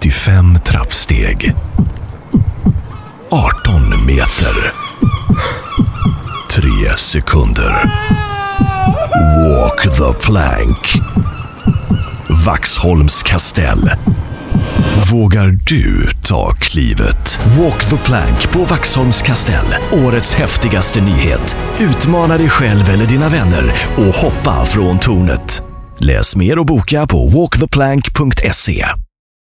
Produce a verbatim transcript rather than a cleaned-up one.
nittiofem trappsteg. arton meter. tre sekunder. Walk the plank. Vaxholms kastell. Vågar du ta klivet? Walk the plank på Vaxholms kastell. Årets häftigaste nyhet. Utmana dig själv eller dina vänner och hoppa från tornet. Läs mer och boka på walk the plank punkt se.